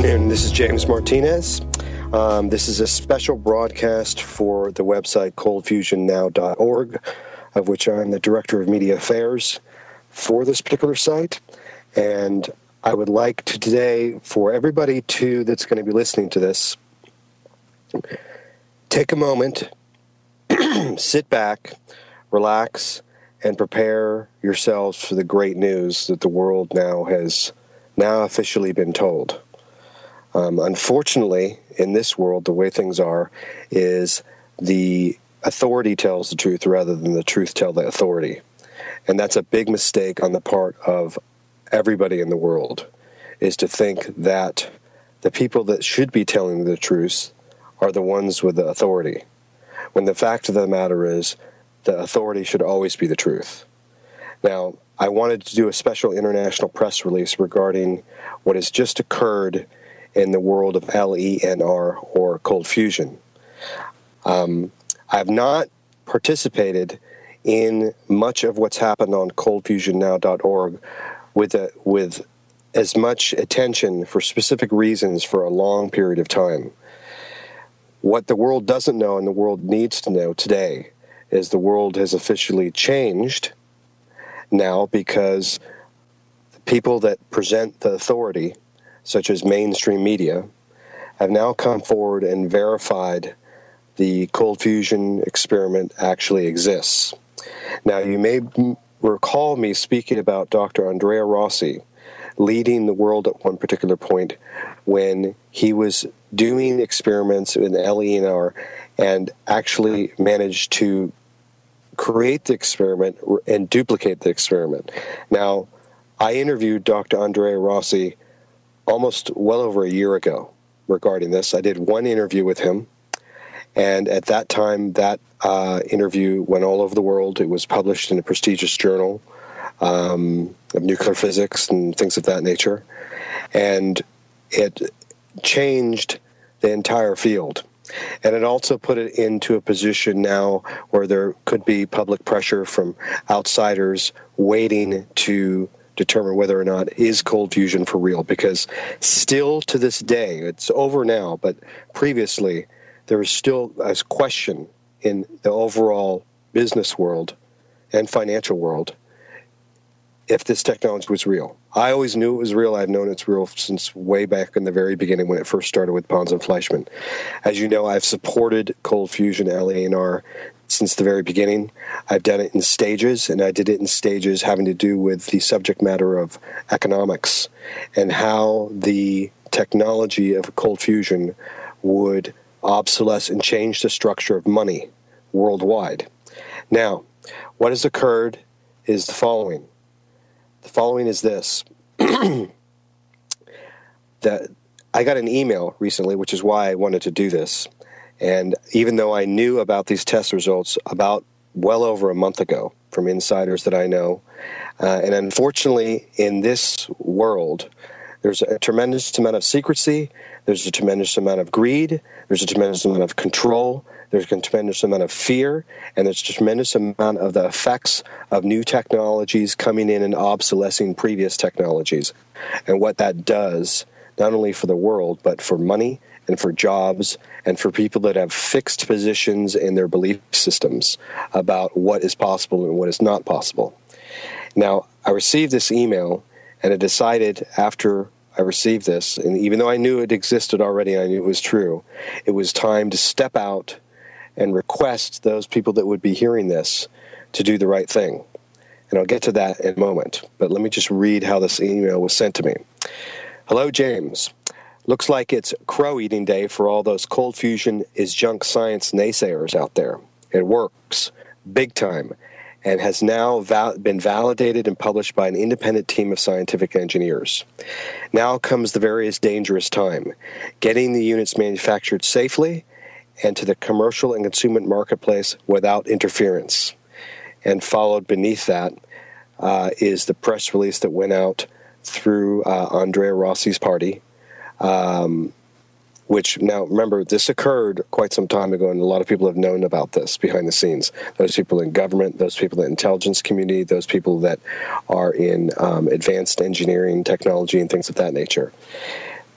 afternoon. This is James Martinez. This is a special broadcast for the website coldfusionnow.org, of which I'm the Director of Media Affairs for this particular site. And I would like to today, for everybody that's going to be listening to this, take a moment, sit back, relax, and prepare yourselves for the great news that the world now has officially been told. Unfortunately, in this world, the way things are is the authority tells the truth rather than the truth tell the authority. And that's a big mistake on the part of everybody in the world, is to think that the people that should be telling the truth are the ones with the authority, when the fact of the matter is the authority should always be the truth. Now, I wanted to do a special international press release regarding what has just occurred in the world of LENR, or cold fusion. I have not participated in much of what's happened on coldfusionnow.org with as much attention for specific reasons for a long period of time. What the world doesn't know and the world needs to know today is the world has officially changed now, because the people that present the authority, such as mainstream media, have now come forward and verified the cold fusion experiment actually exists. Now, you may recall me speaking about Dr. Andrea Rossi leading the world at one particular point when he was doing experiments in LENR and actually managed to create the experiment and duplicate the experiment. Now, I interviewed Dr. Andrea Rossi almost well over a year ago regarding this. I did one interview with him, and at that time, that interview went all over the world. It was published in a prestigious journal of nuclear physics and things of that nature, and it changed the entire field. And it also put it into a position now where there could be public pressure from outsiders waiting to determine whether or not is cold fusion for real, because still to this day, it's over now, but previously there was still a question in the overall business world and financial world if this technology was real. I always knew it was real. I've known it's real since way back in the very beginning when it first started with Pons and Fleischmann. As you know, I've supported cold fusion LENR since the very beginning. I've done it in stages, and I did it in stages having to do with the subject matter of economics and how the technology of cold fusion would obsolesce and change the structure of money worldwide. Now, what has occurred is the following. The following is this. That I got an email recently, which is why I wanted to do this. And even though I knew about these test results about well over a month ago from insiders that I know, and unfortunately in this world, there's a tremendous amount of secrecy, there's a tremendous amount of greed, there's a tremendous amount of control, there's a tremendous amount of fear, and there's a tremendous amount of the effects of new technologies coming in and obsolescing previous technologies. And what that does, not only for the world, but for money and for jobs and for people that have fixed positions in their belief systems about what is possible and what is not possible. Now, I received this email, and I decided after I received this, and even though I knew it existed already, I knew it was true, it was time to step out and request those people that would be hearing this to do the right thing. And I'll get to that in a moment. But let me just read how this email was sent to me. Hello, James. Looks like it's crow-eating day for all those cold fusion is junk science naysayers out there. It works, big time, and has now been validated and published by an independent team of scientific engineers. Now comes the very dangerous time, getting the units manufactured safely and to the commercial and consumer marketplace without interference. And followed beneath that is the press release that went out through Andrea Rossi's party, which now, remember, this occurred quite some time ago, and a lot of people have known about this behind the scenes. Those people in government, those people in the intelligence community, those people that are in advanced engineering, technology, and things of that nature.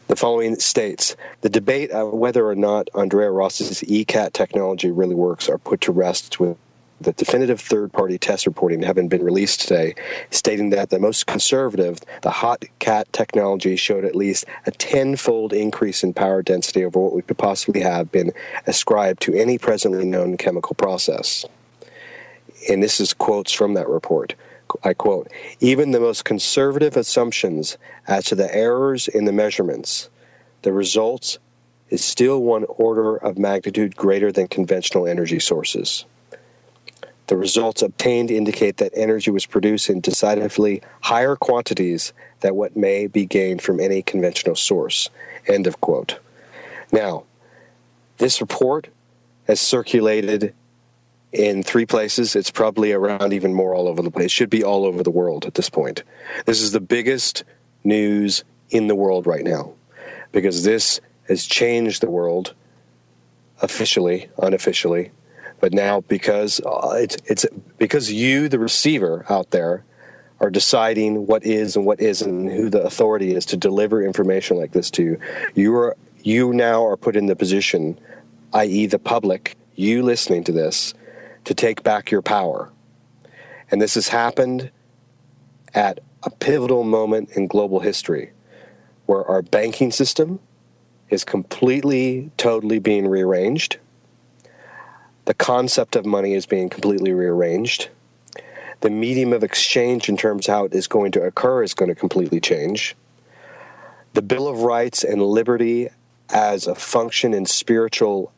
The following states, the debate of whether or not Andrea Rossi's ECAT technology really works are put to rest with the definitive third-party test reporting having been released today, stating that the most conservative, the HotCat technology, showed at least a 10-fold increase in power density over what we could possibly have been ascribed to any presently known chemical process. And this is quotes from that report. I quote, even the most conservative assumptions as to the errors in the measurements, the results is still one order of magnitude greater than conventional energy sources. The results obtained indicate that energy was produced in decidedly higher quantities than what may be gained from any conventional source. End of quote. Now, this report has circulated in 3 places. It's probably around even more all over the place. It should be all over the world at this point. This is the biggest news in the world right now because this has changed the world officially, unofficially. But now, because it's because you, the receiver out there, are deciding what is and what isn't, and who the authority is to deliver information like this to you, you now are put in the position, i.e., the public, you listening to this, to take back your power. And this has happened at a pivotal moment in global history, where our banking system is completely, totally being rearranged. The concept of money is being completely rearranged. The medium of exchange in terms of how it is going to occur is going to completely change. The Bill of Rights and liberty as a function in spiritual,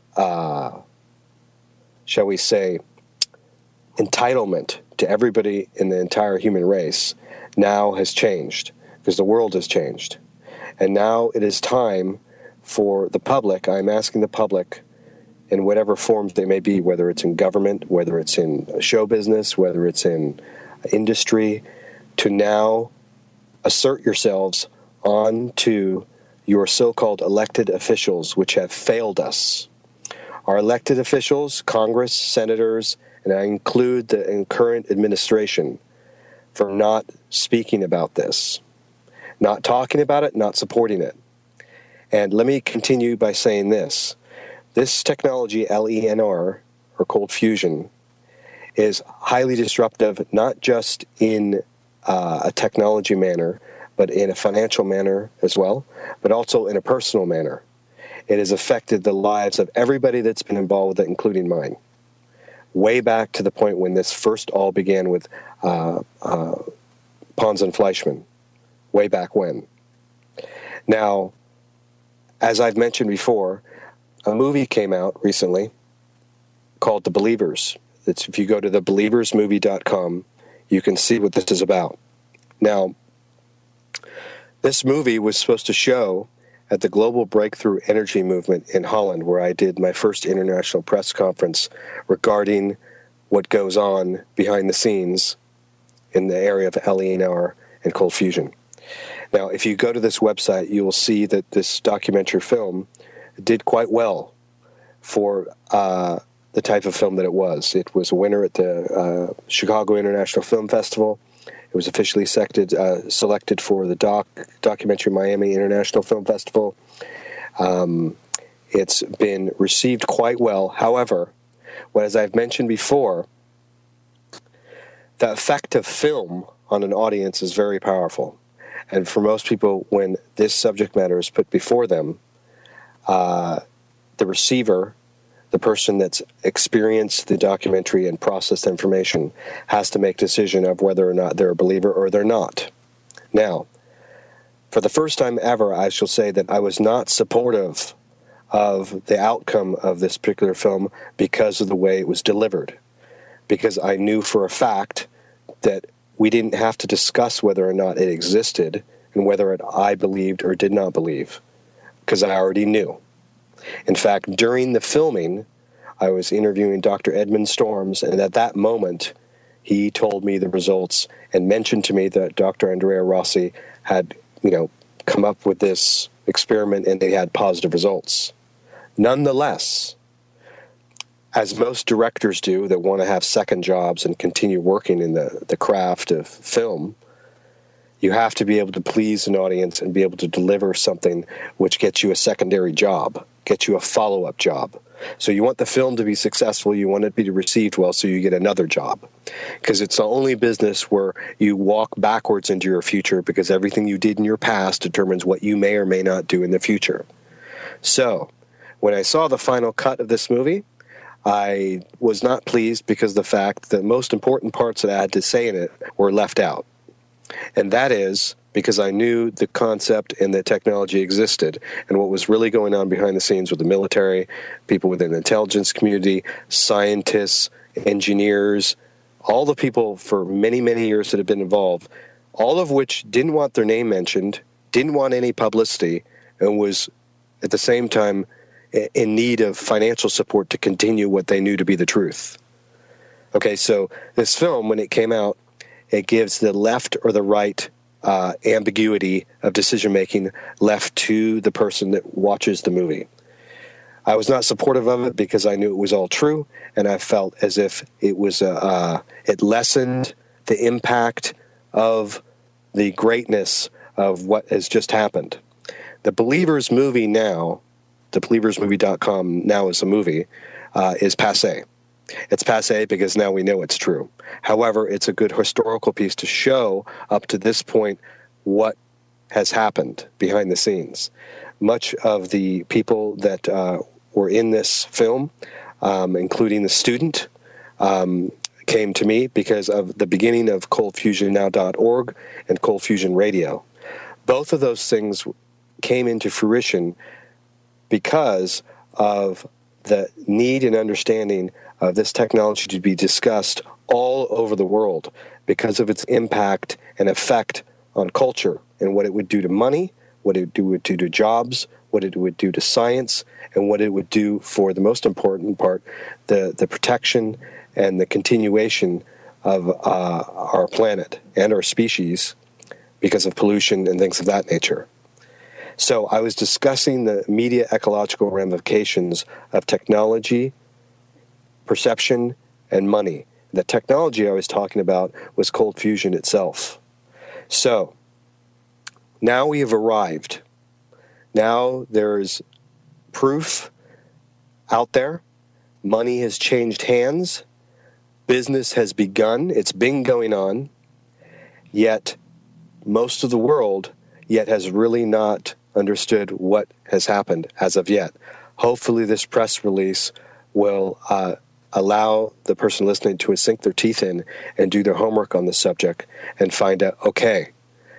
shall we say, entitlement to everybody in the entire human race now has changed because the world has changed. And now it is time for the public, I'm asking the public, in whatever forms they may be, whether it's in government, whether it's in show business, whether it's in industry, to now assert yourselves on to your so-called elected officials, which have failed us. Our elected officials, Congress, senators, and I include the current administration, for not speaking about this, not talking about it, not supporting it. And let me continue by saying this. This technology, LENR, or cold fusion, is highly disruptive, not just in a technology manner, but in a financial manner as well, but also in a personal manner. It has affected the lives of everybody that's been involved with it, including mine. Way back to the point when this first all began with Pons and Fleischmann, way back when. Now, as I've mentioned before, a movie came out recently called The Believers. If you go to thebelieversmovie.com, you can see what this is about. Now, this movie was supposed to show at the Global Breakthrough Energy Movement in Holland, where I did my first international press conference regarding what goes on behind the scenes in the area of LENR and cold fusion. Now, if you go to this website, you will see that this documentary film did quite well for the type of film that it was. It was a winner at the Chicago International Film Festival. It was officially selected for the Documentary Miami International Film Festival. It's been received quite well. However, as I've mentioned before, the effect of film on an audience is very powerful. And for most people, when this subject matter is put before them, the receiver, the person that's experienced the documentary and processed information, has to make a decision of whether or not they're a believer or they're not. Now, for the first time ever, I shall say that I was not supportive of the outcome of this particular film because of the way it was delivered. Because I knew for a fact that we didn't have to discuss whether or not it existed and whether I believed or did not believe, because I already knew. In fact, during the filming, I was interviewing Dr. Edmund Storms, and at that moment, he told me the results and mentioned to me that Dr. Andrea Rossi had, come up with this experiment and they had positive results. Nonetheless, as most directors do that want to have second jobs and continue working in the craft of film, You have to be able to please an audience and be able to deliver something which gets you a secondary job, gets you a follow-up job. So you want the film to be successful, you want it to be received well, so you get another job. Because it's the only business where you walk backwards into your future, because everything you did in your past determines what you may or may not do in the future. So when I saw the final cut of this movie, I was not pleased because of the fact that most important parts that I had to say in it were left out. And that is because I knew the concept and the technology existed, and what was really going on behind the scenes with the military, people within the intelligence community, scientists, engineers, all the people for many, many years that have been involved, all of which didn't want their name mentioned, didn't want any publicity, and was at the same time in need of financial support to continue what they knew to be the truth. Okay, so this film, when it came out, it gives the left or the right ambiguity of decision-making left to the person that watches the movie. I was not supportive of it because I knew it was all true, and I felt as if it was it lessened the impact of the greatness of what has just happened. The Believers movie now, thebelieversmovie.com now is a movie, is passé. It's passé because now we know it's true. However, it's a good historical piece to show up to this point what has happened behind the scenes. Much of the people that were in this film, including the student, came to me because of the beginning of coldfusionnow.org and Cold Fusion Radio. Both of those things came into fruition because of the need and understanding of this technology to be discussed all over the world because of its impact and effect on culture and what it would do to money, what it would do to jobs, what it would do to science, and what it would do for the most important part, the protection and the continuation of our planet and our species because of pollution and things of that nature. So I was discussing the media ecological ramifications of technology, perception, and money. The technology I was talking about was cold fusion itself. So now we have arrived. Now there's proof out there. Money has changed hands. Business has begun. It's been going on. Yet most of the world has really not understood what has happened as of yet. Hopefully this press release will allow the person listening to sink their teeth in and do their homework on the subject and find out, okay,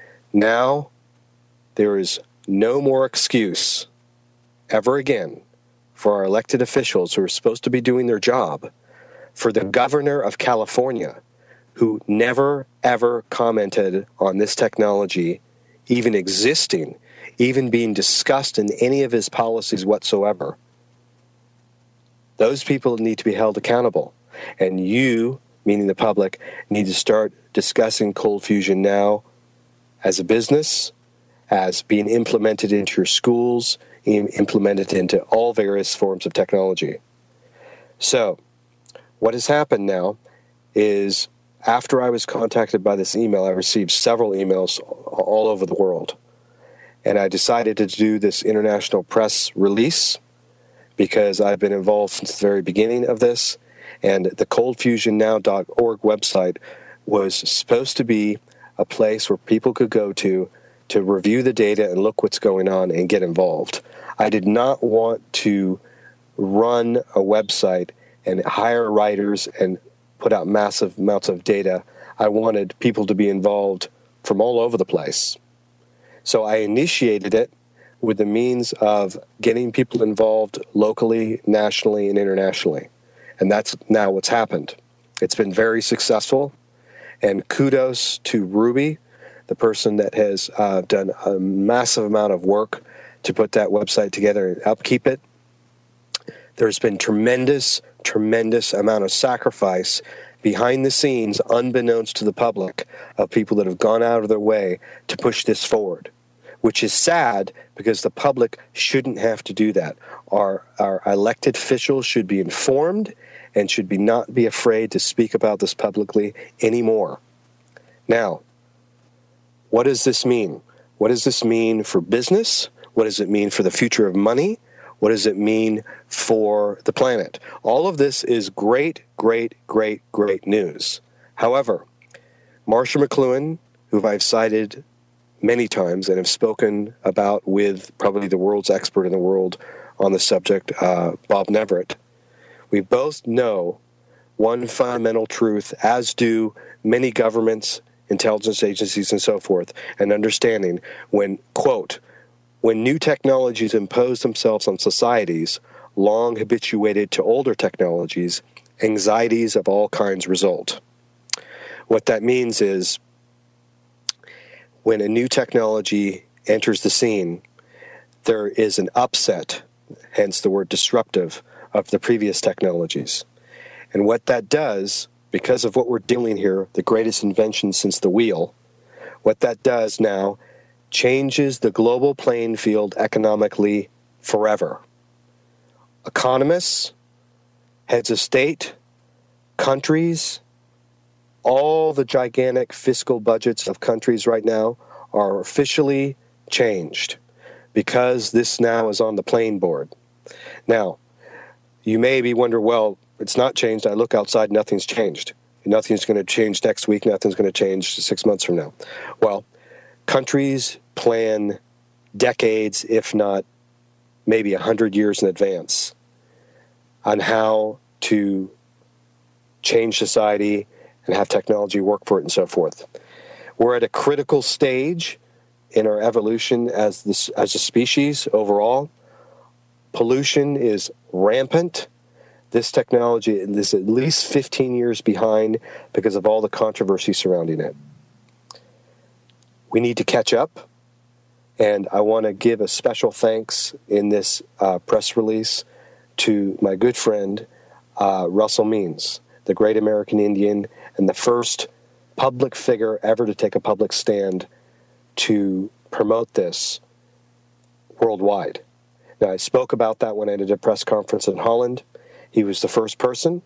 now there is no more excuse ever again for our elected officials who are supposed to be doing their job, for the governor of California, who never, ever commented on this technology even existing, even being discussed in any of his policies whatsoever. Those people need to be held accountable. And you, meaning the public, need to start discussing cold fusion now as a business, as being implemented into your schools, implemented into all various forms of technology. So, what has happened now is after I was contacted by this email, I received several emails all over the world. And I decided to do this international press release because I've been involved since the very beginning of this. And the coldfusionnow.org website was supposed to be a place where people could go to review the data and look what's going on and get involved. I did not want to run a website and hire writers and put out massive amounts of data. I wanted people to be involved from all over the place. So I initiated it with the means of getting people involved locally, nationally, and internationally. And that's now what's happened. It's been very successful. And kudos to Ruby, the person that has done a massive amount of work to put that website together and upkeep it. There's been tremendous amount of sacrifice behind the scenes, unbeknownst to the public, of people that have gone out of their way to push this forward, which is sad because the public shouldn't have to do that. Our elected officials should be informed and should not be afraid to speak about this publicly anymore. Now, What does this mean? What does this mean for business? What does it mean for the future of money? What does it mean for the planet? All of this is great, great, great, great news. However, Marshall McLuhan, who I've cited many times and have spoken about with probably the world's expert in the world on the subject, Bob Neverett, we both know one fundamental truth, as do many governments, intelligence agencies, and so forth, and understanding when, quote, when new technologies impose themselves on societies long habituated to older technologies, anxieties of all kinds result. What that means is when a new technology enters the scene, there is an upset, hence the word disruptive, of the previous technologies. And what that does, because of what we're doing here, the greatest invention since the wheel, what that does now changes the global playing field economically forever. Economists, heads of state, countries, all the gigantic fiscal budgets of countries right now are officially changed because this now is on the playing board. Now, you may be wondering, well, it's not changed. I look outside, nothing's changed. Nothing's going to change next week. Nothing's going to change 6 months from now. Well, countries plan decades, if not maybe 100 years in advance on how to change society and have technology work for it and so forth. We're at a critical stage in our evolution as a species overall. Pollution is rampant. This technology is at least 15 years behind because of all the controversy surrounding it. We need to catch up, and I want to give a special thanks in this press release to my good friend Russell Means, the great American Indian and the first public figure ever to take a public stand to promote this worldwide. Now, I spoke about that when I did a press conference in Holland. He was the first person.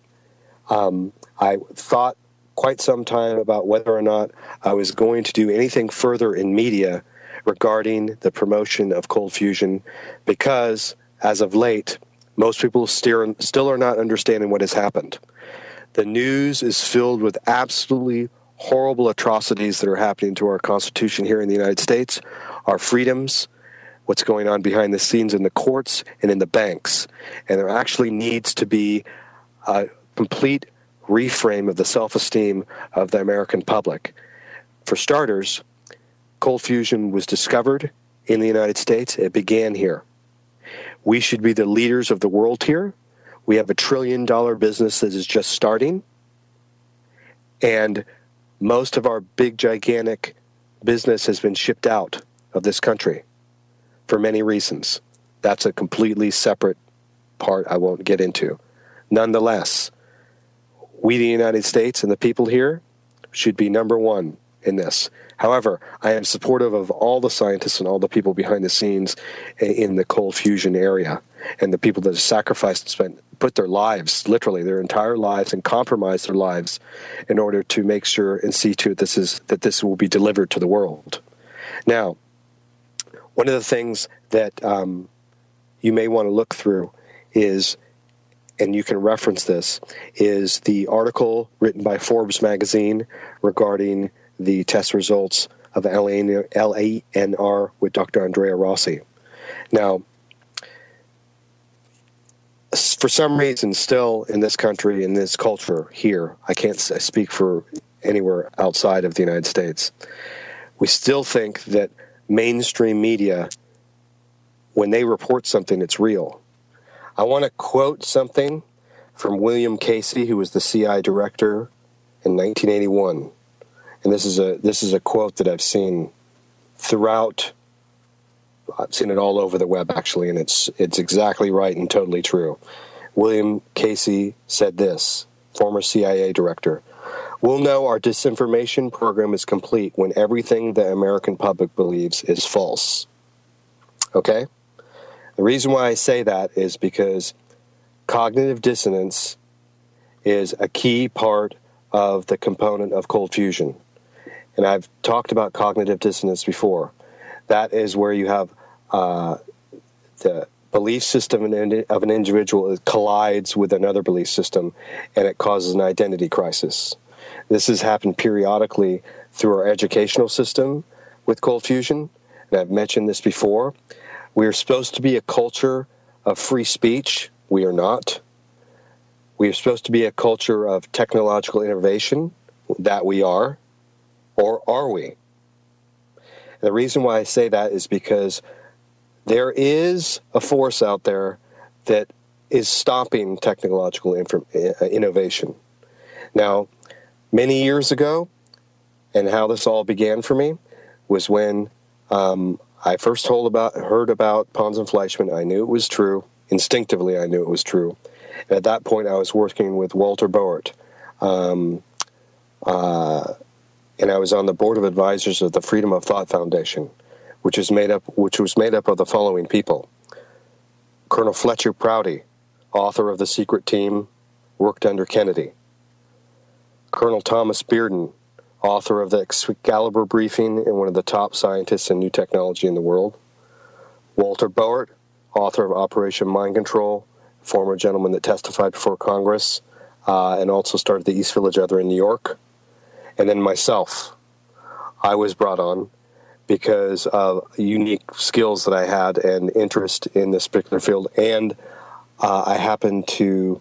I thought quite some time about whether or not I was going to do anything further in media regarding the promotion of cold fusion because, as of late, most people still are not understanding what has happened. The news is filled with absolutely horrible atrocities that are happening to our Constitution here in the United States, our freedoms, what's going on behind the scenes in the courts and in the banks. And there actually needs to be a complete reframe of the self-esteem of the American public. For starters, cold fusion was discovered in the United States. It began here. We should be the leaders of the world here. We have $1 trillion business that is just starting. And most of our big, gigantic business has been shipped out of this country for many reasons. That's a completely separate part I won't get into. Nonetheless, we, the United States, and the people here should be number one in this. However, I am supportive of all the scientists and all the people behind the scenes in the cold fusion area and the people that have sacrificed and put their lives, literally their entire lives, and compromised their lives in order to make sure and see to it that this will be delivered to the world. Now, one of the things that you may want to look through is, and you can reference this, is the article written by Forbes magazine regarding the test results of LANR with Dr. Andrea Rossi. Now, for some reason, still in this country, in this culture here, I can't speak for anywhere outside of the United States, we still think that mainstream media, when they report something, it's real. I want to quote something from William Casey, who was the CIA director in 1981. And this is a quote that I've seen throughout. I've seen it all over the web, actually, and it's exactly right and totally true. William Casey said this, former CIA director: "We'll know our disinformation program is complete when everything the American public believes is false." Okay? The reason why I say that is because cognitive dissonance is a key part of the component of cold fusion. And I've talked about cognitive dissonance before. That is where you have the belief system of an individual collides with another belief system, and it causes an identity crisis. This has happened periodically through our educational system with cold fusion, and I've mentioned this before. We are supposed to be a culture of free speech. We are not. We are supposed to be a culture of technological innovation. That we are. Or are we? And the reason why I say that is because there is a force out there that is stopping technological innovation. Now, many years ago, and how this all began for me, was when I first heard about Pons and Fleischmann. I knew it was true. Instinctively, I knew it was true. And at that point, I was working with Walter Boert. And I was on the board of advisors of the Freedom of Thought Foundation, which was made up of the following people: Colonel Fletcher Prouty, author of The Secret Team, worked under Kennedy; Colonel Thomas Bearden, author of the Excalibur Briefing and one of the top scientists in new technology in the world; Walter Boert, author of Operation Mind Control, former gentleman that testified before Congress, and also started the East Village Other in New York; and then myself. I was brought on because of unique skills that I had and interest in this particular field, and I happened to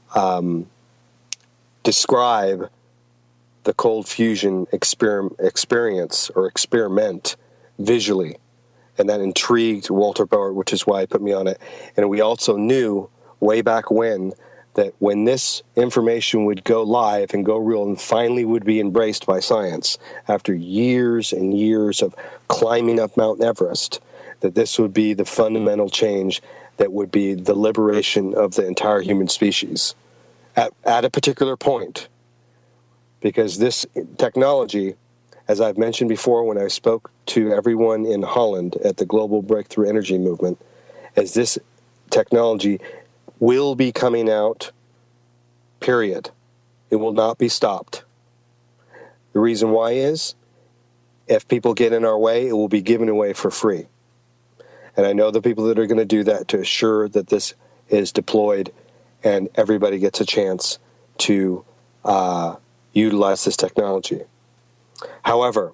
describe the cold fusion experience or experiment visually, and that intrigued Walter Boert, which is why he put me on it. And we also knew way back when that when this information would go live and go real and finally would be embraced by science after years and years of climbing up Mount Everest, that this would be the fundamental change that would be the liberation of the entire human species at a particular point. Because this technology, as I've mentioned before when I spoke to everyone in Holland at the Global Breakthrough Energy Movement, as this technology will be coming out, period. It will not be stopped. The reason why is, if people get in our way, it will be given away for free. And I know the people that are going to do that to assure that this is deployed and everybody gets a chance to utilize this technology. However,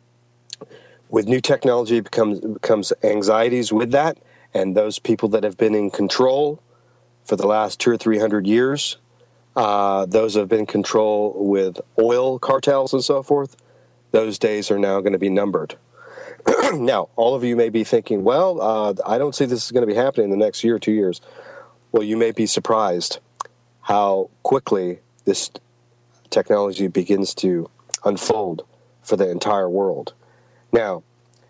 with new technology becomes anxieties with that, and those people that have been in control for the last 200 or 300 years, those have been in control with oil cartels and so forth, those days are now going to be numbered. Now, all of you may be thinking, well, I don't see this is going to be happening in the next year or 2 years. Well, you may be surprised how quickly this technology begins to unfold for the entire world. Now,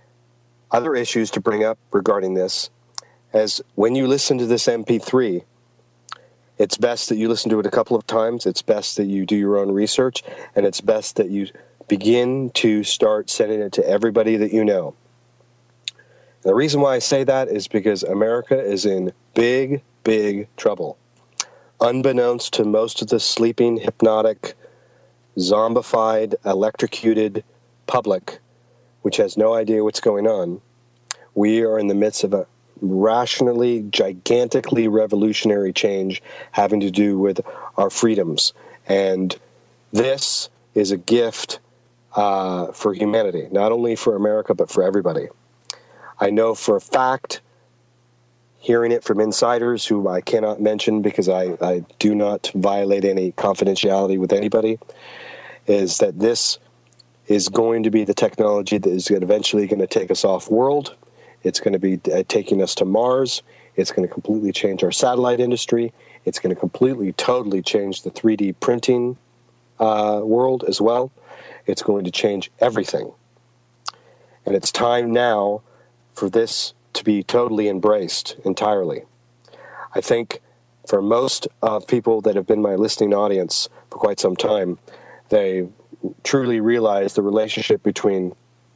other issues to bring up regarding this, as when you listen to this MP3, it's best that you listen to it a couple of times. It's best that you do your own research, and it's best that you begin to start sending it to everybody that you know. And the reason why I say that is because America is in big, big trouble. Unbeknownst to most of the sleeping, hypnotic, zombified, electrocuted public, which has no idea what's going on, we are in the midst of a rationally, gigantically revolutionary change having to do with our freedoms. And this is a gift for humanity, not only for America, but for everybody. I know for a fact, hearing it from insiders who I cannot mention because I do not violate any confidentiality with anybody, is that this is going to be the technology that is eventually going to take us off world. It's going to be taking us to Mars. It's going to completely change our satellite industry. It's going to completely, totally change the 3D printing world as well. It's going to change everything. And it's time now for this to be totally embraced entirely. I think for most of people that have been my listening audience for quite some time, they truly realize the relationship between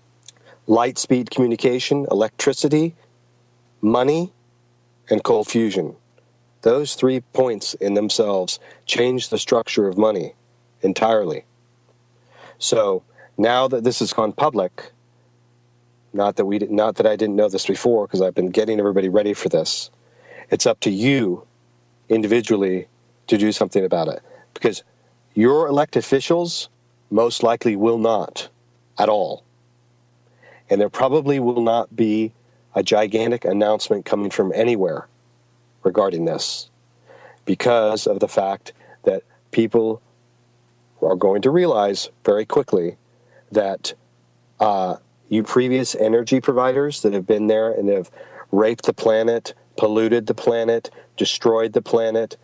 light speed communication, electricity, money, and cold fusion. Those 3 points in themselves change the structure of money entirely. So Now that this has gone public, not that I didn't know this before, because I've been getting everybody ready for this. It's up to you individually to do something about it, because your elected officials most likely will not at all. And there probably will not be a gigantic announcement coming from anywhere regarding this, because of the fact that people are going to realize very quickly that you previous energy providers that have been there and have raped the planet, polluted the planet, destroyed the planet,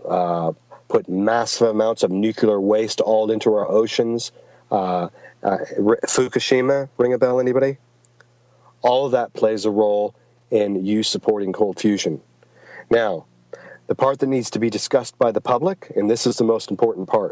put massive amounts of nuclear waste all into our oceans. Fukushima, ring a bell, anybody? All of that plays a role in you supporting cold fusion. Now, the part that needs to be discussed by the public, and this is the most important part,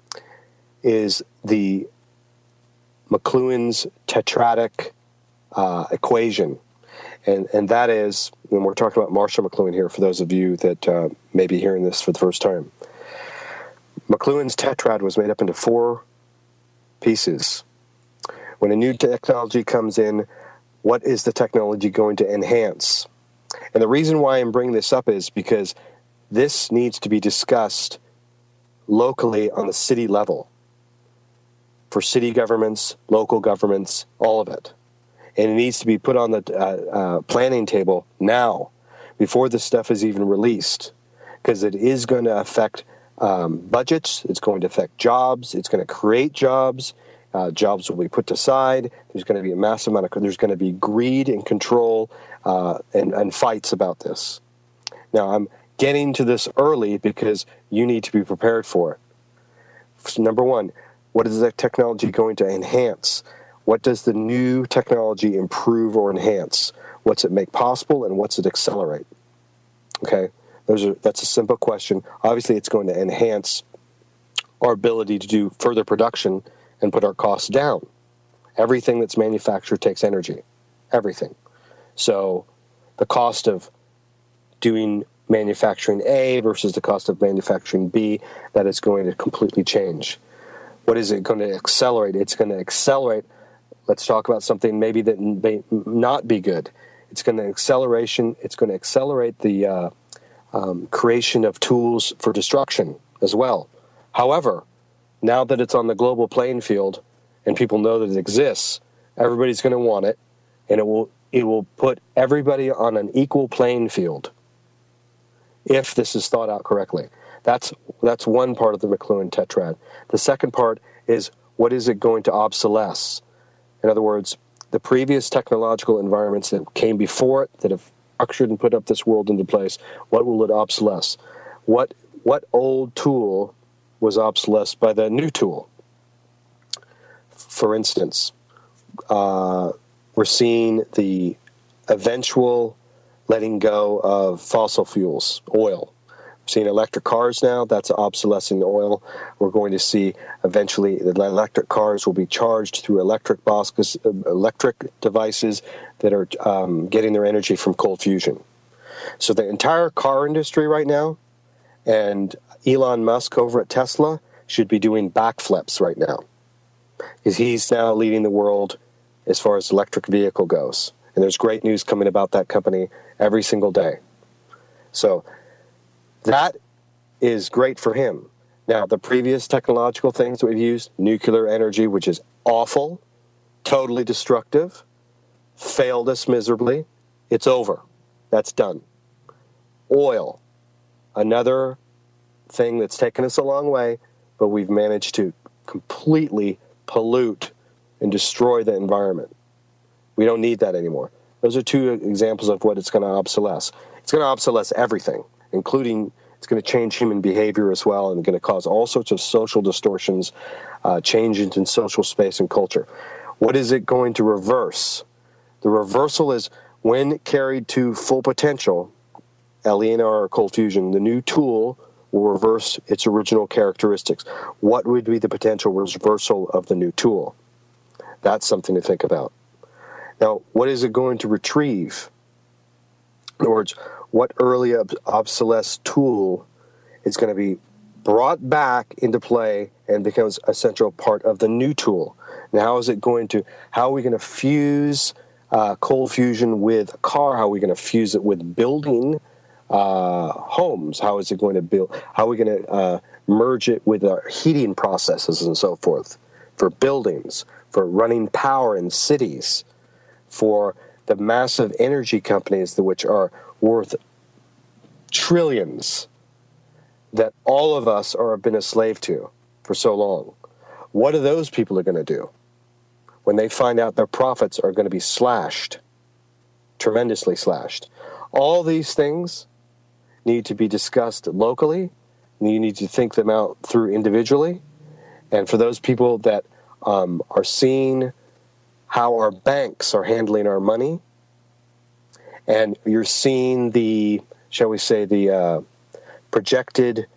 is the McLuhan's tetradic equation. And that is, when we're talking about Marshall McLuhan here, for those of you that may be hearing this for the first time, McLuhan's tetrad was made up into 4 pieces. When a new technology comes in, what is the technology going to enhance? And the reason why I'm bringing this up is because this needs to be discussed locally on the city level, for city governments, local governments, all of it. And it needs to be put on the planning table now, before this stuff is even released, because it is going to affect budgets, it's going to affect jobs, it's going to create jobs, jobs will be put aside, there's going to be a massive amount of, there's going to be greed and control and fights about this. Now, I'm getting to this early because you need to be prepared for it. So number one, what is that technology going to enhance? What does the new technology improve or enhance? What's it make possible, and what's it accelerate? Okay, that's a simple question. Obviously, it's going to enhance our ability to do further production and put our costs down. Everything that's manufactured takes energy. Everything. So the cost of doing manufacturing A versus the cost of manufacturing B, that is going to completely change. What is it going to accelerate? It's going to accelerate. Let's talk about something maybe that may not be good. It's going to accelerate the creation of tools for destruction as well. However, now that it's on the global playing field and people know that it exists, everybody's going to want it, and it will put everybody on an equal playing field if this is thought out correctly. That's one part of the McLuhan tetrad. The second part is, what is it going to obsolesce? In other words, the previous technological environments that came before it, that have structured and put up this world into place, what will it obsolesce? What old tool was obsolesced by the new tool? For instance, we're seeing the eventual letting go of fossil fuels, oil. We're seeing electric cars now. That's obsolescing oil. We're going to see eventually the electric cars will be charged through electric devices that are getting their energy from cold fusion. So the entire car industry right now, and Elon Musk over at Tesla, should be doing backflips right now, because he's now leading the world as far as electric vehicle goes. And there's great news coming about that company every single day. So that is great for him. Now, the previous technological things that we've used, nuclear energy, which is awful, totally destructive, failed us miserably, it's over. That's done. Oil, another thing that's taken us a long way, but we've managed to completely pollute and destroy the environment. We don't need that anymore. Those are 2 examples of what it's going to obsolesce. It's going to obsolesce everything, including it's going to change human behavior as well, and going to cause all sorts of social distortions, changes in social space and culture. What is it going to reverse? The reversal is, when carried to full potential, LENR or cold fusion, the new tool will reverse its original characteristics. What would be the potential reversal of the new tool? That's something to think about. Now, what is it going to retrieve? In other words, what early obsolesced tool is going to be brought back into play and becomes a central part of the new tool? And how are we going to fuse cold fusion with a car? How are we going to fuse it with building homes? How is it going to build? How are we going to merge it with our heating processes and so forth for buildings, for running power in cities, for the massive energy companies which are worth trillions that all of us have been a slave to for so long? What are those people going to do when they find out their profits are going to be slashed, tremendously slashed? All these things need to be discussed locally. You need to think them out through individually. And for those people that are seeing how our banks are handling our money, and you're seeing the, shall we say, the projected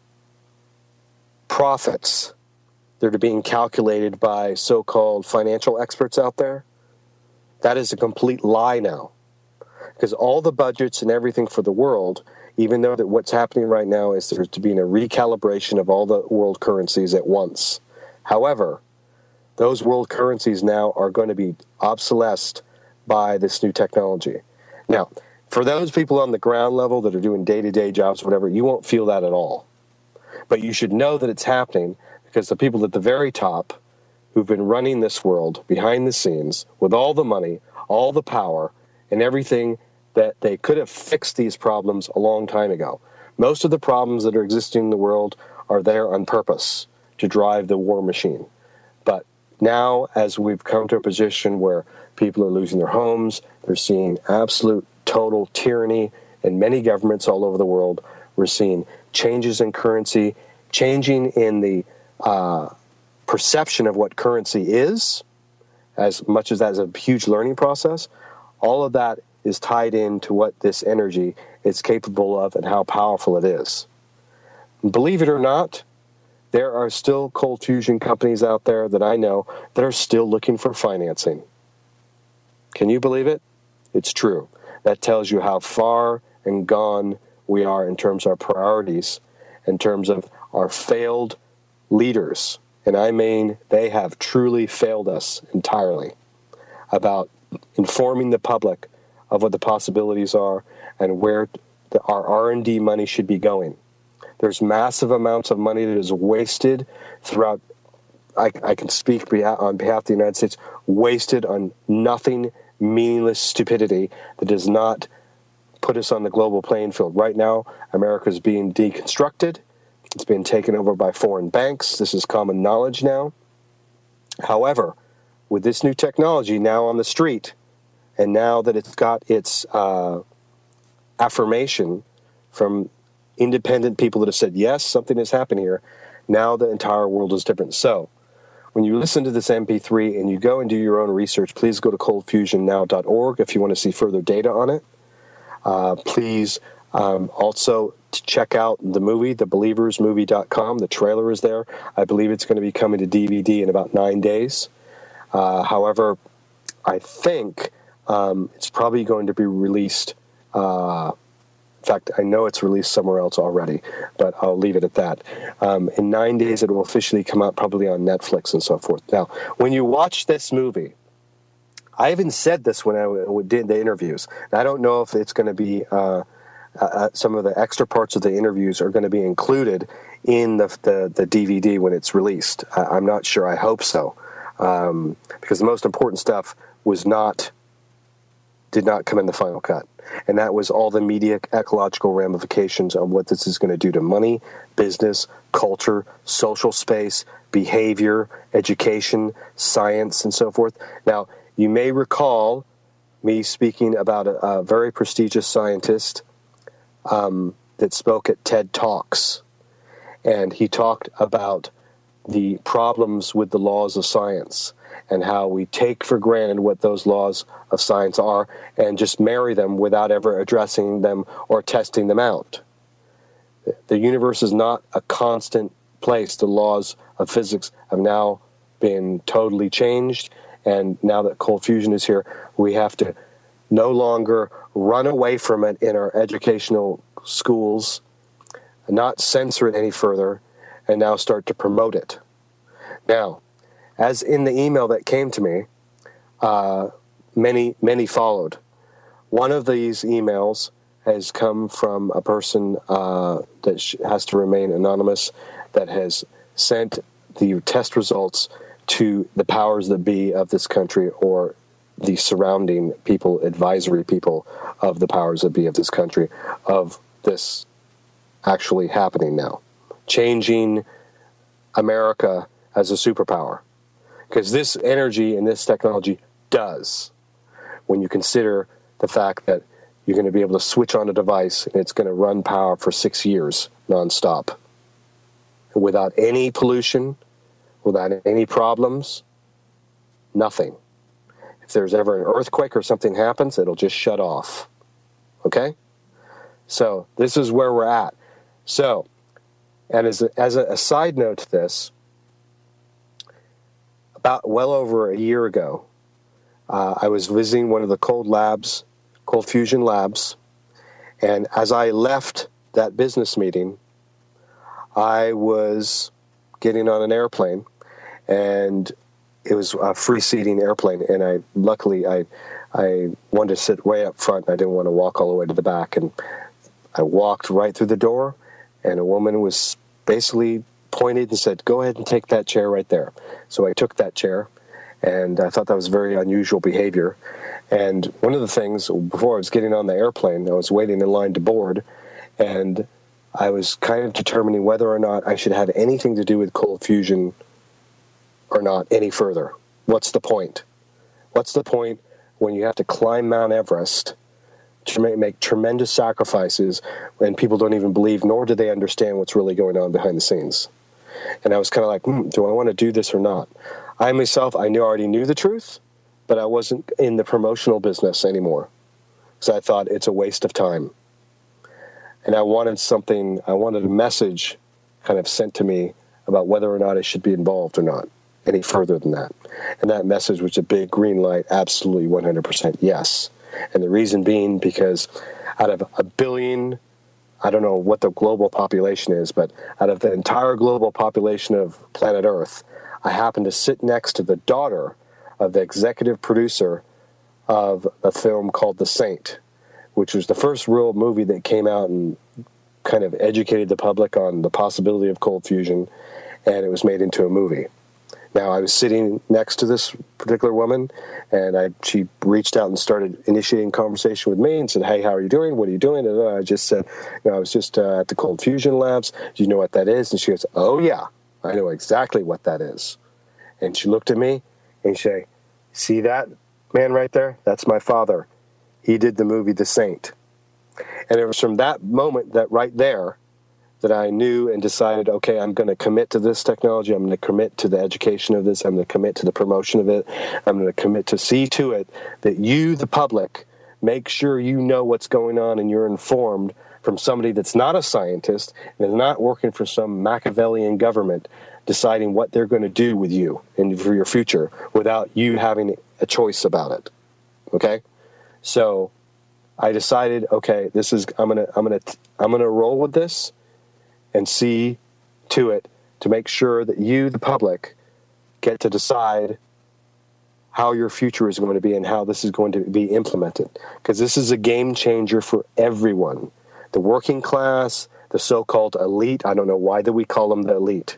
profits that are being calculated by so-called financial experts out there, that is a complete lie now. Because all the budgets and everything for the world, even though that what's happening right now is there's to be a recalibration of all the world currencies at once. However, those world currencies now are going to be obsolesced by this new technology. Now, for those people on the ground level that are doing day-to-day jobs, whatever, you won't feel that at all. But you should know that it's happening because the people at the very top who've been running this world behind the scenes with all the money, all the power, and everything, that they could have fixed these problems a long time ago. Most of the problems that are existing in the world are there on purpose to drive the war machine. But now, as we've come to a position where people are losing their homes, they're seeing absolute total tyranny in many governments all over the world. We're seeing changes in currency, changing in the perception of what currency is, as much as that's a huge learning process. All of that is tied into what this energy is capable of and how powerful it is. And believe it or not, there are still cold fusion companies out there that I know that are still looking for financing. Can you believe it? It's true. That tells you how far and gone we are in terms of our priorities, in terms of our failed leaders. And I mean, they have truly failed us entirely about informing the public of what the possibilities are and where our R&D money should be going. There's massive amounts of money that is wasted throughout, I can speak on behalf of the United States, wasted on nothing, meaningless stupidity that does not put us on the global playing field. Right now, America is being deconstructed. It's being taken over by foreign banks. This is common knowledge now. However, with this new technology now on the street, and now that it's got its affirmation from independent people that have said, yes, something has happened here, now the entire world is different. So when you listen to this MP3 and you go and do your own research, please go to coldfusionnow.org if you want to see further data on it. Please also check out the movie, thebelieversmovie.com. The trailer is there. I believe it's going to be coming to DVD in about 9 days. However, I think it's probably going to be released. In fact, I know it's released somewhere else already, but I'll leave it at that. In 9 days, it will officially come out probably on Netflix and so forth. Now, when you watch this movie, I even said this when I did the interviews. I don't know if it's going to be some of the extra parts of the interviews are going to be included in the DVD when it's released. I'm not sure. I hope so, because the most important stuff did not come in the final cut, and that was all the media ecological ramifications of what this is going to do to money, business, culture, social space, behavior, education, science, and so forth. Now, you may recall me speaking about a very prestigious scientist that spoke at TED Talks, and he talked about the problems with the laws of science and how we take for granted what those laws of science are and just marry them without ever addressing them or testing them out. The universe is not a constant place. The laws of physics have now been totally changed, and now that cold fusion is here, we have to no longer run away from it in our educational schools, not censor it any further, and now start to promote it. Now, as in the email that came to me, many followed. One of these emails has come from a person that has to remain anonymous, that has sent the test results to the powers that be of this country, or the surrounding people, advisory people of the powers that be of this country, of this actually happening now, changing America as a superpower. Because this energy and this technology does, when you consider the fact that you're going to be able to switch on a device and it's going to run power for 6 years nonstop, without any pollution, without any problems, nothing. If there's ever an earthquake or something happens, it'll just shut off. Okay? So this is where we're at. So, and as a side note to this, about well over a year ago, I was visiting one of the cold fusion labs, and as I left that business meeting, I was getting on an airplane, and it was a free seating airplane, and I wanted to sit way up front. I didn't want to walk all the way to the back, and I walked right through the door, and a woman was basically pointed and said, "Go ahead and take that chair right there." So I took that chair, and I thought that was very unusual behavior. And one of the things, before I was getting on the airplane, I was waiting in line to board, and I was kind of determining whether or not I should have anything to do with cold fusion or not any further. What's the point? What's the point when you have to climb Mount Everest to make tremendous sacrifices when people don't even believe, nor do they understand what's really going on behind the scenes? And I was kind of like, do I want to do this or not? I myself, I already knew the truth, but I wasn't in the promotional business anymore. So I thought it's a waste of time. And I wanted a message kind of sent to me about whether or not I should be involved or not, any further than that. And that message was a big green light, absolutely 100% yes. And the reason being because out of 1 billion, I don't know what the global population is, but out of the entire global population of planet Earth, I happen to sit next to the daughter of the executive producer of a film called The Saint, which was the first real movie that came out and kind of educated the public on the possibility of cold fusion, and it was made into a movie. Now, I was sitting next to this particular woman, and she reached out and started initiating conversation with me and said, "Hey, how are you doing? What are you doing?" And I just said, I was just at the Cold Fusion Labs. Do you know what that is? And she goes, "Oh, yeah, I know exactly what that is." And she looked at me and she said, "See that man right there? That's my father. He did the movie The Saint." And it was from that moment, that right there, that I knew and decided, okay, I'm going to commit to this technology. I'm going to commit to the education of this. I'm going to commit to the promotion of it. I'm going to commit to see to it that you, the public, make sure you know what's going on and you're informed from somebody that's not a scientist and is not working for some Machiavellian government deciding what they're going to do with you and for your future without you having a choice about it. Okay? So I decided, okay, I'm gonna roll with this and see to it to make sure that you, the public, get to decide how your future is going to be and how this is going to be implemented. Because this is a game changer for everyone. The working class, the so-called elite, I don't know why we call them the elite.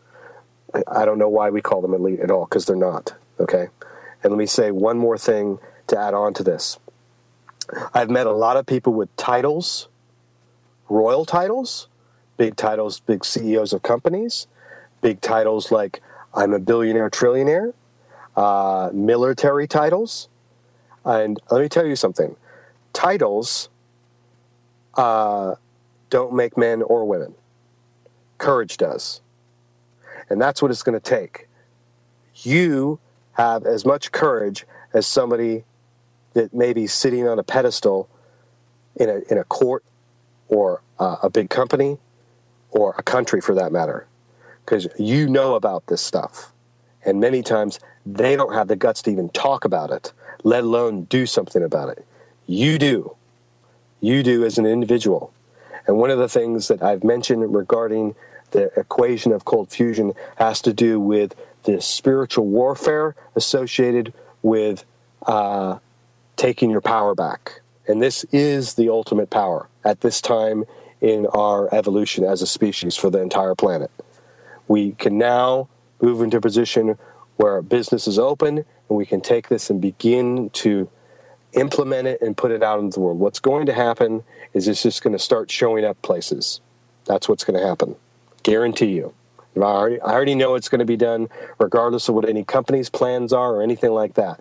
I don't know why we call them elite at all, because they're not, okay? And let me say one more thing to add on to this. I've met a lot of people with titles, royal titles, big CEOs of companies, big titles like I'm a billionaire, trillionaire, military titles. And let me tell you something. Titles don't make men or women. Courage does. And that's what it's going to take. You have as much courage as somebody that may be sitting on a pedestal in a court or a big company or a country for that matter, because you know about this stuff. And many times they don't have the guts to even talk about it, let alone do something about it. You do. You do as an individual. And one of the things that I've mentioned regarding the equation of cold fusion has to do with the spiritual warfare associated with taking your power back. And this is the ultimate power at this time in our evolution as a species for the entire planet. We can now move into a position where business is open, and we can take this and begin to implement it and put it out into the world. What's going to happen is it's just going to start showing up places. That's what's going to happen. Guarantee you. I already know it's going to be done regardless of what any company's plans are or anything like that.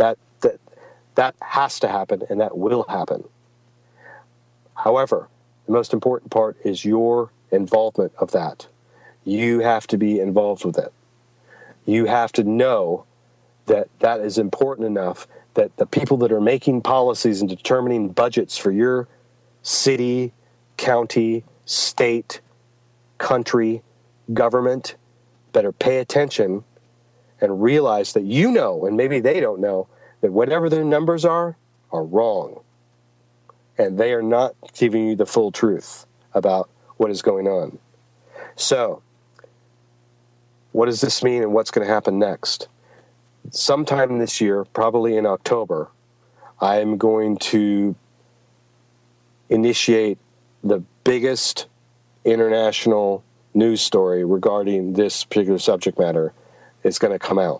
That has to happen, and that will happen. However, the most important part is your involvement of that. You have to be involved with it. You have to know that that is important enough that the people that are making policies and determining budgets for your city, county, state, country, government better pay attention and realize that you know, and maybe they don't know, that whatever their numbers are wrong. And they are not giving you the full truth about what is going on. So, what does this mean and what's going to happen next? Sometime this year, probably in October, I'm going to initiate the biggest international news story regarding this particular subject matter. It's going to come out.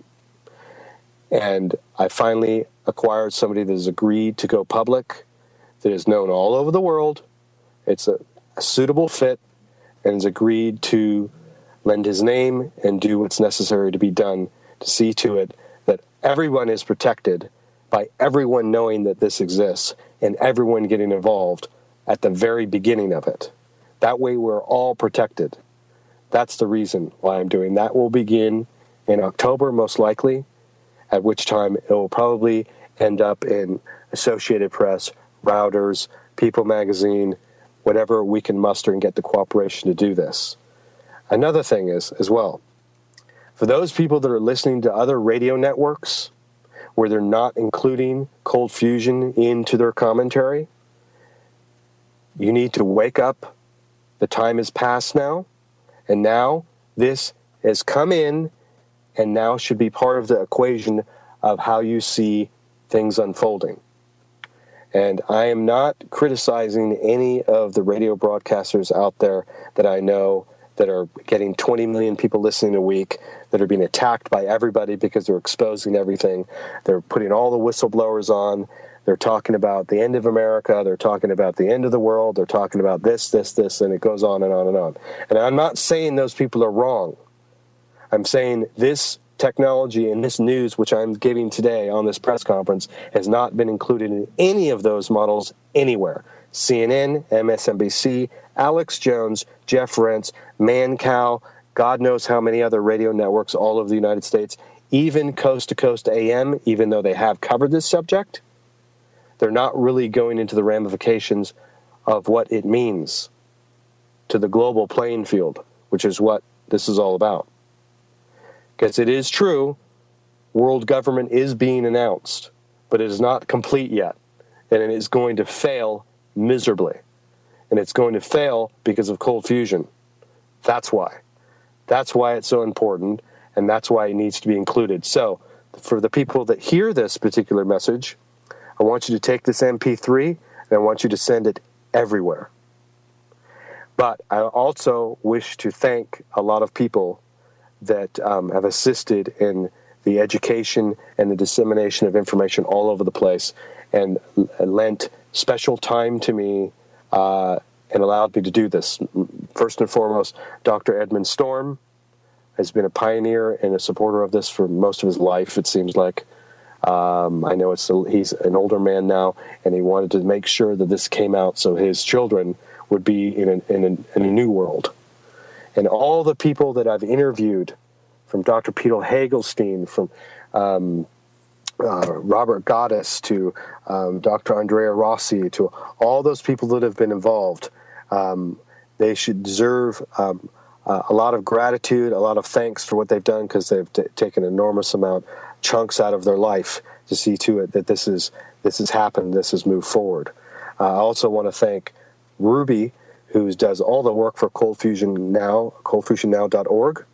And I finally acquired somebody that has agreed to go public, that is known all over the world. It's a suitable fit, and has agreed to lend his name and do what's necessary to be done to see to it that everyone is protected by everyone knowing that this exists and everyone getting involved at the very beginning of it. That way we're all protected. That's the reason why I'm doing that. Will begin in October, most likely, at which time it will probably end up in Associated Press, Reuters, People Magazine, whatever we can muster and get the cooperation to do this. Another thing is, as well, for those people that are listening to other radio networks where they're not including Cold Fusion into their commentary, you need to wake up. The time has passed now, and now this has come in and now should be part of the equation of how you see things unfolding. And I am not criticizing any of the radio broadcasters out there that I know that are getting 20 million people listening a week, that are being attacked by everybody because they're exposing everything. They're putting all the whistleblowers on. They're talking about the end of America. They're talking about the end of the world. They're talking about this, and it goes on and on and on. And I'm not saying those people are wrong. I'm saying this technology and this news, which I'm giving today on this press conference, has not been included in any of those models anywhere. CNN, MSNBC, Alex Jones, Jeff Rense, Mancow, God knows how many other radio networks all over the United States, even Coast to Coast AM, even though they have covered this subject, they're not really going into the ramifications of what it means to the global playing field, which is what this is all about. Because it is true, world government is being announced, but it is not complete yet, and it is going to fail miserably. And it's going to fail because of cold fusion. That's why. That's why it's so important, and that's why it needs to be included. So, for the people that hear this particular message, I want you to take this MP3, and I want you to send it everywhere. But I also wish to thank a lot of people that have assisted in the education and the dissemination of information all over the place, and lent special time to me and allowed me to do this. First and foremost, Dr. Edmund Storm has been a pioneer and a supporter of this for most of his life, it seems like. I know he's an older man now, and he wanted to make sure that this came out so his children would be in a new world. And all the people that I've interviewed, from Dr. Peter Hagelstein, from Robert Goddess to Dr. Andrea Rossi, to all those people that have been involved, they should deserve a lot of gratitude, a lot of thanks for what they've done, because they've taken an enormous amount, chunks out of their life to see to it that this has happened, this has moved forward. I also want to thank Ruby, who does all the work for Cold Fusion Now, coldfusionnow.org.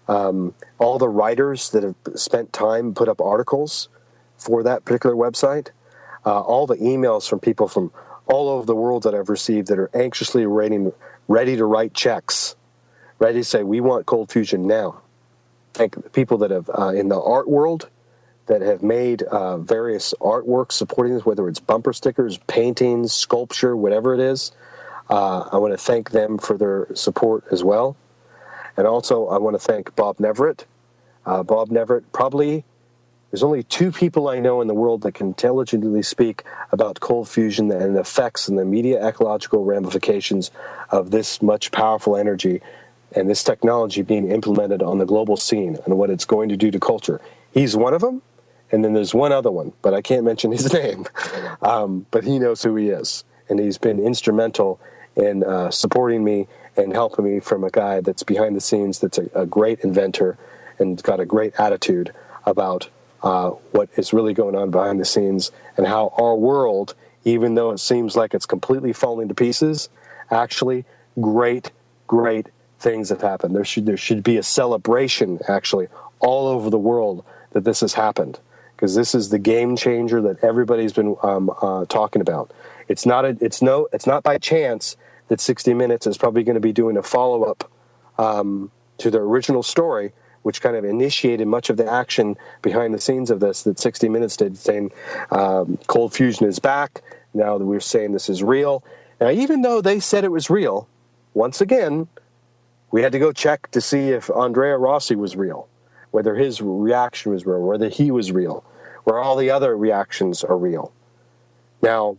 all the writers that have spent time, put up articles for that particular website, all the emails from people from all over the world that I've received that are anxiously ready to write checks, ready to say, we want Cold Fusion now. Thank the people that have, in the art world, that have made various artwork supporting this, whether it's bumper stickers, paintings, sculpture, whatever it is. I want to thank them for their support as well. And also, I want to thank Bob Neverett. Bob Neverett, probably, there's only 2 people I know in the world that can intelligently speak about cold fusion and the effects and the immediate ecological ramifications of this much powerful energy and this technology being implemented on the global scene and what it's going to do to culture. He's one of them, and then there's one other one, but I can't mention his name. But he knows who he is, and he's been instrumental in supporting me and helping me from a guy that's behind the scenes, that's a great inventor and got a great attitude about what is really going on behind the scenes and how our world, even though it seems like it's completely falling to pieces, actually great things have happened. There should be a celebration, actually, all over the world that this has happened, because this is the game changer that everybody's been talking about. It's not by chance that 60 Minutes is probably going to be doing a follow-up to the original story, which kind of initiated much of the action behind the scenes of this, that 60 Minutes did, saying cold fusion is back. Now that we're saying this is real. Now, even though they said it was real, once again, we had to go check to see if Andrea Rossi was real, whether his reaction was real, whether he was real, where all the other reactions are real. Now,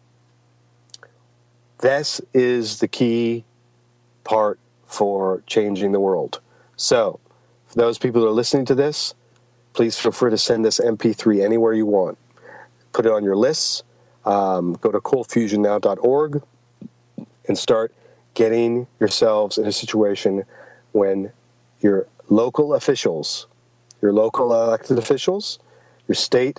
this is the key part for changing the world. So, for those people that are listening to this, please feel free to send this MP3 anywhere you want. Put it on your lists. Go to coldfusionnow.org and start getting yourselves in a situation when your local officials, your local elected officials, your state,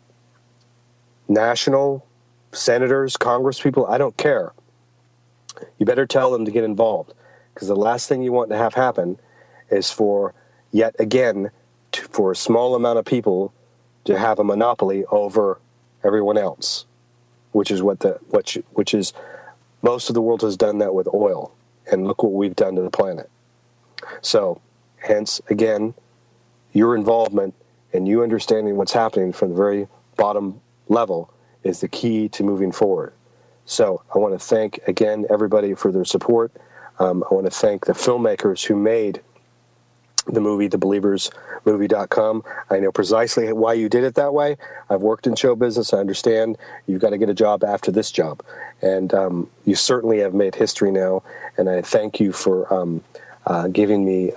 national, senators, congresspeople, I don't care. You better tell them to get involved, because the last thing you want to have happen is for, yet again, for a small amount of people to have a monopoly over everyone else, which is which is most of the world has done that with oil, and look what we've done to the planet. So, hence, again, your involvement and you understanding what's happening from the very bottom level is the key to moving forward. So I want to thank, again, everybody for their support. I want to thank the filmmakers who made the movie, TheBelieversMovie.com. I know precisely why you did it that way. I've worked in show business. I understand you've got to get a job after this job. And you certainly have made history now, and I thank you for giving me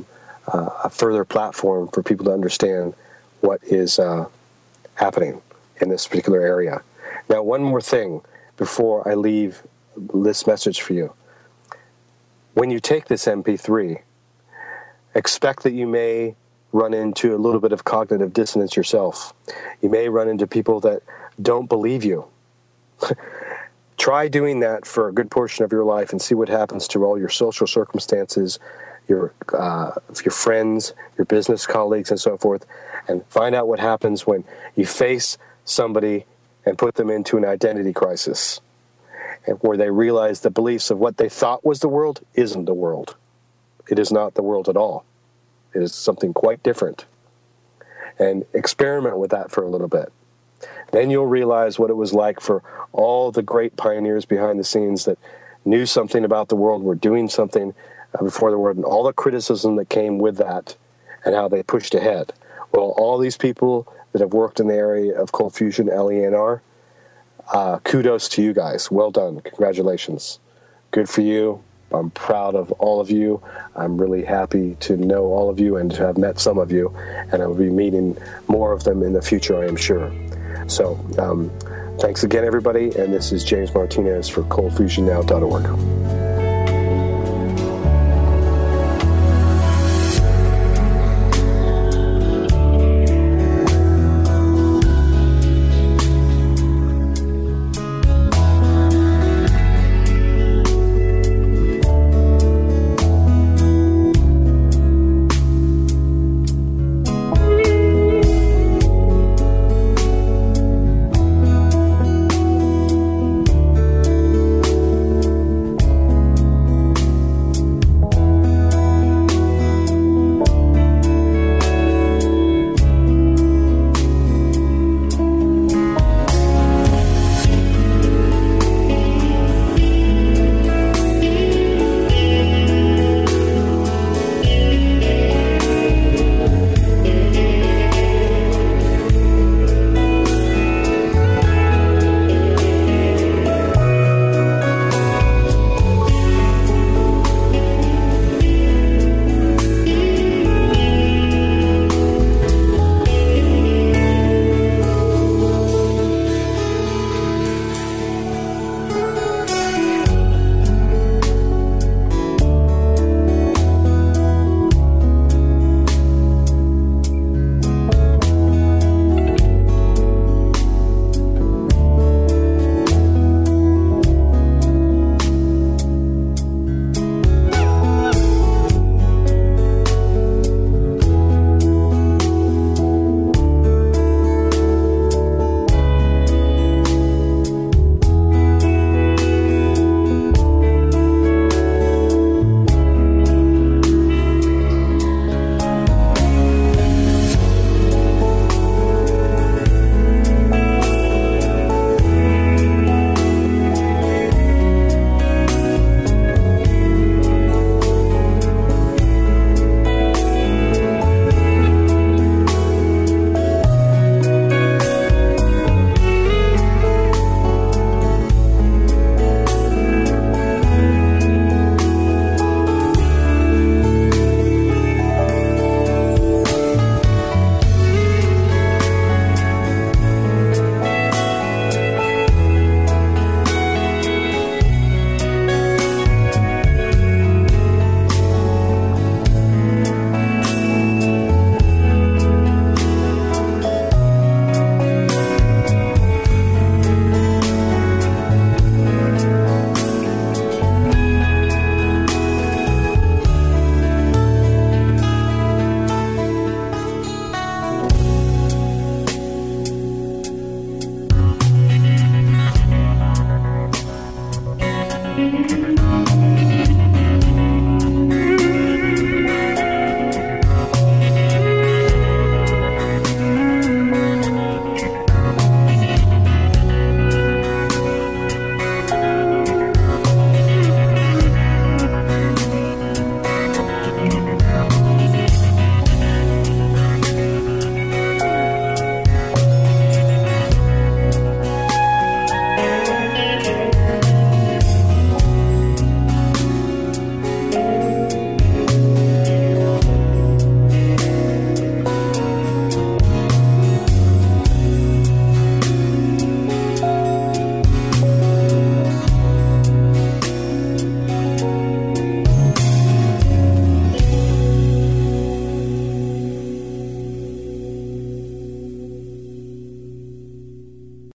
a further platform for people to understand what is happening in this particular area. Now, one more thing before I leave this message for you. When you take this MP3, expect that you may run into a little bit of cognitive dissonance yourself. You may run into people that don't believe you. Try doing that for a good portion of your life and see what happens to all your social circumstances, your friends, your business colleagues, and so forth, and find out what happens when you face somebody and put them into an identity crisis, and where they realize the beliefs of what they thought was the world isn't the world. It is not the world at all. It is something quite different. And experiment with that for a little bit. Then you'll realize what it was like for all the great pioneers behind the scenes that knew something about the world, were doing something before the world, and all the criticism that came with that and how they pushed ahead. Well, all these people that have worked in the area of cold fusion, LENR, kudos to you guys. Well done. Congratulations. Good for you. I'm proud of all of you. I'm really happy to know all of you and to have met some of you, and I will be meeting more of them in the future, I am sure. So, thanks again, everybody, and this is James Martinez for coldfusionnow.org.